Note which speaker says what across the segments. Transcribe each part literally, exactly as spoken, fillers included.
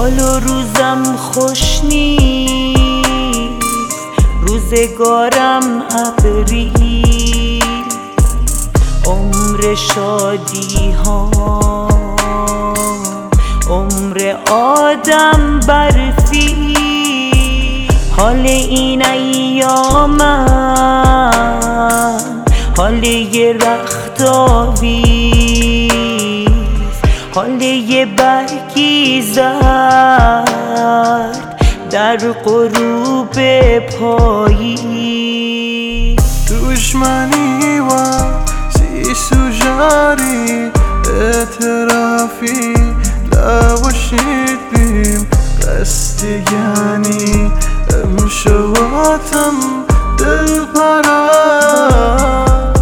Speaker 1: حال و روزم خوش نیست، روزگارم ابری، عمر شادی ها عمر آدم برفی. حال این ایامم حال یه رخت آویز، حال یه برگی زرد در غروب پاییز.
Speaker 2: دشمنی و سیس و جاری اعترافی لباشید بیم قصد یعنی امشواتم دل پرد.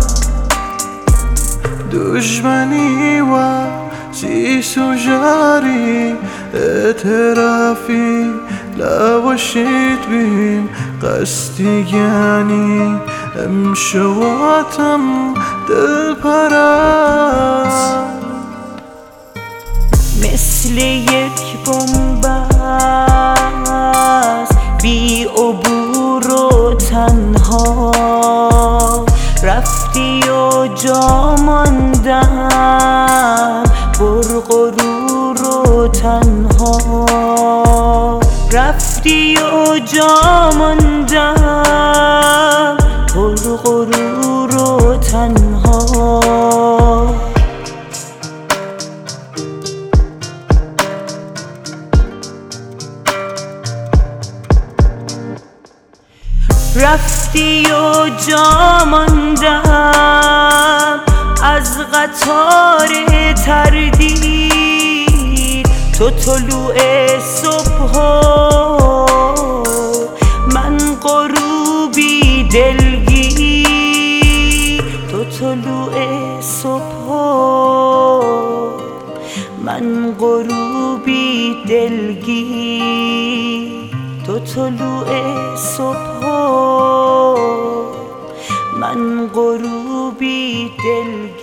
Speaker 2: دشمنی و سیس و جاری اعترافی لباشید بیم قصد یعنی امشواتم دل پرد.
Speaker 1: مثل یک بن‌بست بی عبور و تنها رفتی و جا ماندم پرغرور و تنها. رفتی و جا ماندم پرغرور و تنها. رفتی و جا ماندم از قطار تردید، تو طلوع صبح و من غروبی دلگیر. تو طلوع صبح و من غروبی دلگیر. تو طلوع صبح و من غروبی دل